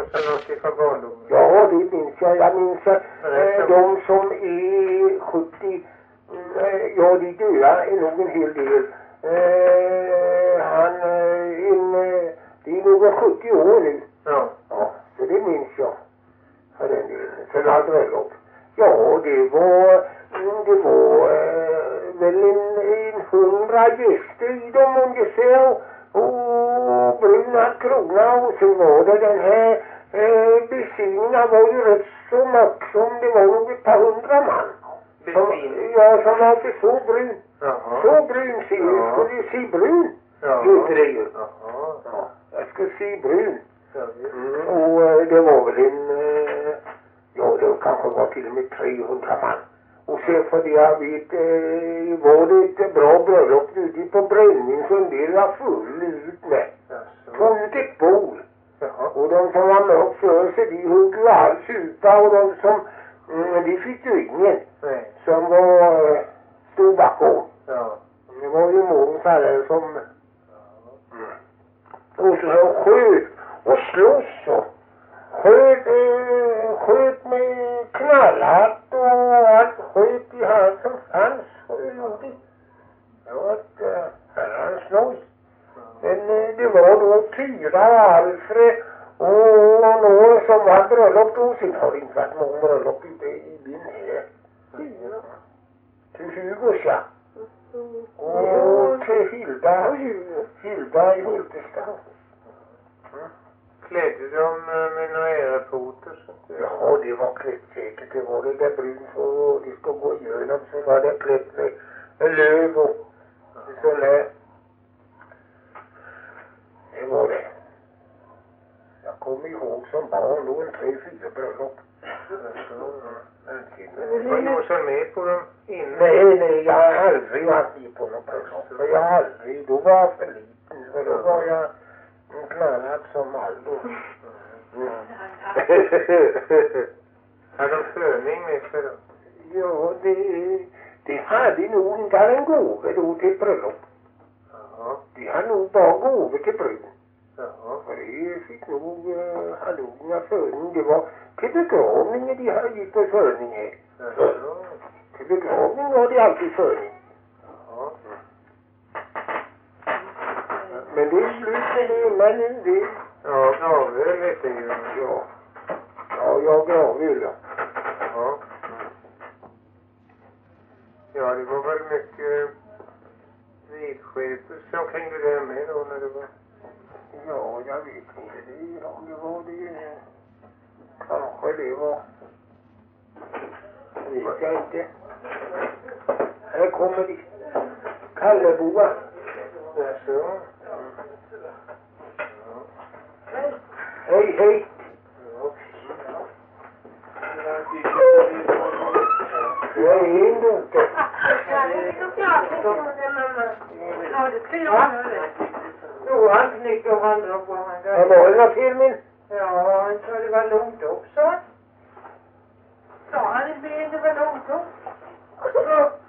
eller något ifrån barndomen? Ja, det minns jag. Jag minns att de som är 70, ja, de döda är nog en hel del. Det är nog 70 år nu. Ja. Ja, så det minns jag. För den delen. Sen hade bröllop. Ja, det var väl en 100 gäster i dem ungefär. Och bruna krona. Och så var det den här beskrivningen var ju rätt så mycket som det var nog ett par 100 man. Ja, som var inte så brun. Jaha. Så brun skulle se brun. Ja. Heter det ju. Jaha. Ja, jag skulle se brun. Ja, Och det var väl ja, det kanske var till och med 300 man. Och sen för det jag vet var det ett bra bröllop ute på Bränning som det var full ut med. Tog ut ett bord. Och de som var med för sig, de hugg ju alls uta, och de som, de fick ju ingen. Nej. Som var stod bakom. Ja. Det var ju många som och så sköt och slåss och sköt med knallhatt och allt sköt i hand som fanns och gjorde. Det var ett herrans noj. Men det var då Tyra och Alfred och några som var bröllop då. Sen har det inte varit någon bröllop i byn här. Till Hugo, ja. Och till Hilda i Hultestad. Klädde de med några ärepoter? Ja, det var klätt säkert. Det var det där brun så det ska gå igenom, så var det klätt med löv och sån där. Det var det. Jag kommer ihåg som barn då en 3-4 bröllop. Var Jossan med på dem innan? Nej, jag har aldrig varit med på något bröllop. För jag har aldrig, då var jag för liten. För då var jag knallad som Aldo. Har de förning med sig då? Ja, det hade nog inte en gåva då till bröllop. Jaha. De hade nog bara gåvor till bruden. Jaha. För det fick nog, hade nog inga förning. Det var till begravningen de hade gick på förning här. Jaha. Till begravningen var det alltid förning. Jaha. Men det är slut med det, men det. Ja, gravöl vet jag ju. Ja. Ja, jag gravöl, ja. Jaha. Ja, det var väl mycket vidskepelse omkring det där med då när det var. Ja, jag vet inte det, om det var det. Kanske det var. Det vet jag inte. Här kommer de. Kalleboa. Jaså? Hej, hej. Jag är en doter. Johan knyckte och han drog på honom. Har du någon filmen? Ja, han sa det var långt upp, så. Sa han inte det var långt upp?